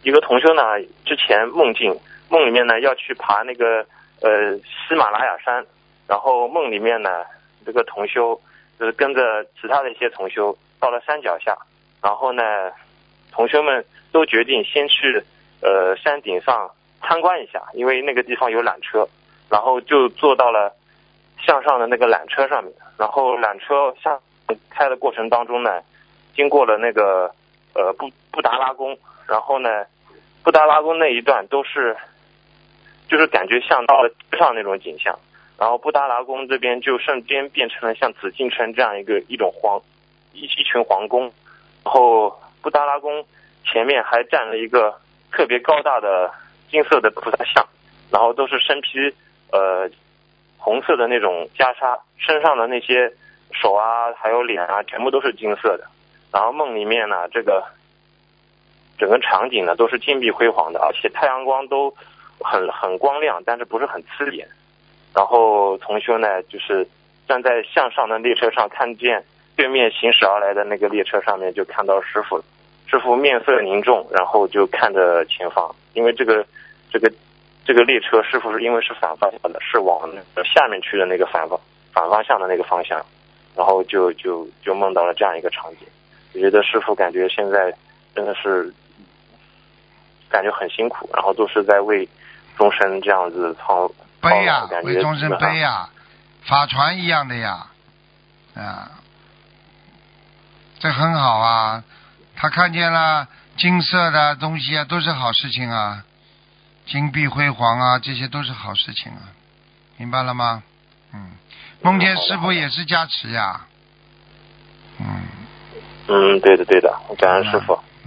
一个同修呢，之前梦里面呢要去爬那个喜马拉雅山，然后梦里面呢这个同修就是跟着其他的一些同修到了山脚下，然后呢同修们都决定先去山顶上参观一下，因为那个地方有缆车，然后就坐到了向上的那个缆车上面，然后缆车向开的过程当中呢，经过了那个布达拉宫，然后呢布达拉宫那一段都是就是感觉像到了街上那种景象，然后布达拉宫这边就瞬间变成了像紫禁城这样一种一群皇宫，然后布达拉宫前面还站了一个特别高大的金色的菩萨像，然后都是身披红色的那种袈裟，身上的那些手啊还有脸啊全部都是金色的，然后梦里面呢这个整个场景呢都是金碧辉煌的，而且太阳光都很光亮，但是不是很刺眼。然后同修呢就是站在向上的列车上，看见对面行驶而来的那个列车上面，就看到师傅面色凝重，然后就看着前方，因为这个列车师傅是因为是反方向的，是往那个下面去的那个反方向的那个方向，然后就梦到了这样一个场景。我觉得师傅感觉现在真的是感觉很辛苦，然后都是在为众生这样子悲呀，为众生悲呀，法船一样的呀，这很好啊。他看见了金色的东西啊，都是好事情啊，金碧辉煌啊，这些都是好事情啊，明白了吗？梦见师父也是加持呀。 对的，感恩师父。